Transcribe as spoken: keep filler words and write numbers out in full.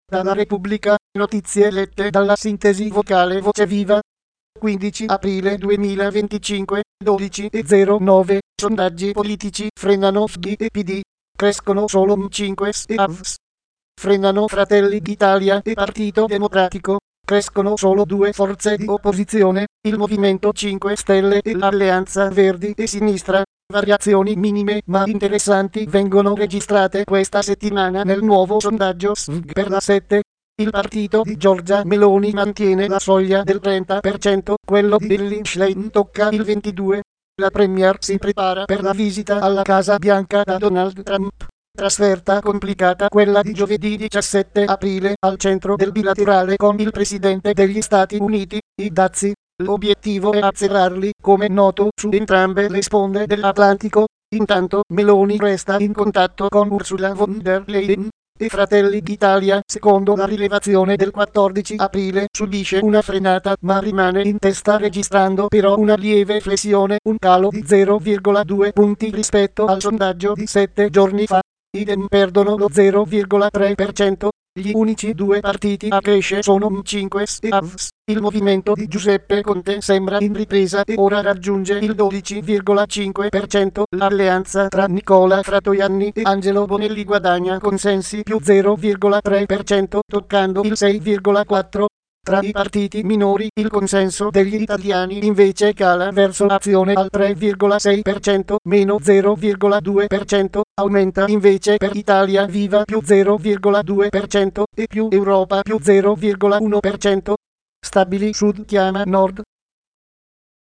Dalla Repubblica, notizie lette dalla sintesi vocale Voce Viva. quindici aprile duemilaventicinque, dodici e zero nove, sondaggi politici frenano F D e P D, crescono solo M cinque e A V S. Frenano Fratelli d'Italia e Partito Democratico, crescono solo due forze di opposizione, il Movimento cinque Stelle e l'Alleanza Verdi e Sinistra. Variazioni minime ma interessanti vengono registrate questa settimana nel nuovo sondaggio S V G per la sette. Il partito di Giorgia Meloni mantiene la soglia del trenta per cento, quello di Elly Schlein tocca il ventidue per cento. La Premier si prepara per la visita alla Casa Bianca da Donald Trump. Trasferta complicata quella di giovedì diciassette aprile al centro del bilaterale con il presidente degli Stati Uniti, i dazi. L'obiettivo è azzerarli, come noto, su entrambe le sponde dell'Atlantico. Intanto Meloni resta in contatto con Ursula von der Leyen e Fratelli d'Italia, secondo la rilevazione del quattordici aprile, subisce una frenata ma rimane in testa registrando però una lieve flessione, un calo di zero virgola due punti rispetto al sondaggio di sette giorni fa. I Dem perdono lo zero virgola tre per cento. Gli unici due partiti a crescere sono M cinque e A V S. Il movimento di Giuseppe Conte sembra in ripresa e ora raggiunge il dodici virgola cinque per cento. L'alleanza tra Nicola Fratoianni e Angelo Bonelli guadagna consensi più zero virgola tre per cento, toccando il sei virgola quattro per cento. Tra i partiti minori il consenso degli italiani invece cala verso Azione al tre virgola sei per cento, meno zero virgola due per cento, aumenta invece per Italia Viva più zero virgola due per cento e più Europa più zero virgola uno per cento. Stabili Sud chiama Nord.